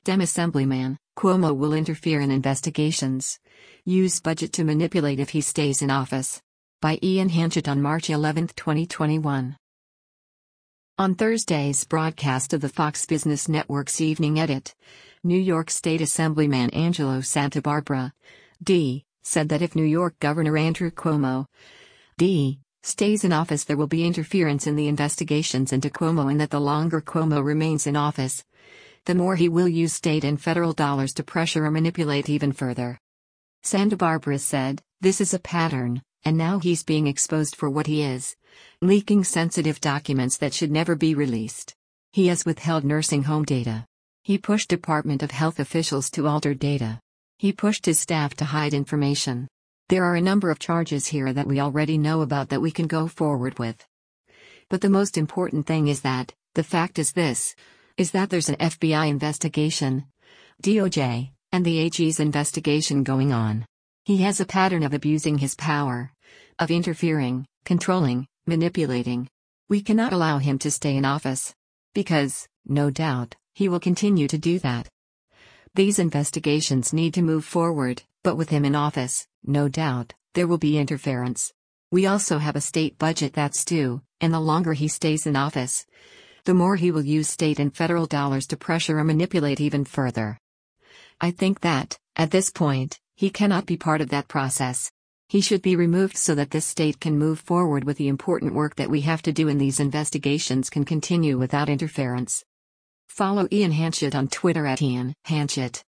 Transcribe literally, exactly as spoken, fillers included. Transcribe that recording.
Dem Assemblyman, Cuomo will interfere in investigations. Use budget to manipulate if he stays in office. By Ian Hanchett on March eleventh, twenty twenty-one. On Thursday's broadcast of the Fox Business Network's Evening Edit, New York State Assemblyman Angelo Santabarbara, D, said that if New York Governor Andrew Cuomo, D, stays in office, there will be interference in the investigations into Cuomo, and that the longer Cuomo remains in office, the more he will use state and federal dollars to pressure or manipulate even further. Santabarbara said, "This is a pattern, and now he's being exposed for what he is, leaking sensitive documents that should never be released. He has withheld nursing home data. He pushed Department of Health officials to alter data. He pushed his staff to hide information. There are a number of charges here that we already know about that we can go forward with. But the most important thing is that, the fact is this, is that there's an F B I investigation, D O J, and the A G's investigation going on. He has a pattern of abusing his power, of interfering, controlling, manipulating. We cannot allow him to stay in office. Because, no doubt, he will continue to do that. These investigations need to move forward, but with him in office, no doubt, there will be interference. We also have a state budget that's due, and the longer he stays in office, the more he will use state and federal dollars to pressure or manipulate even further. I think that, at this point, he cannot be part of that process. He should be removed so that this state can move forward with the important work that we have to do, and these investigations can continue without interference." Follow Ian Hanchett on Twitter at Ian Hanchett.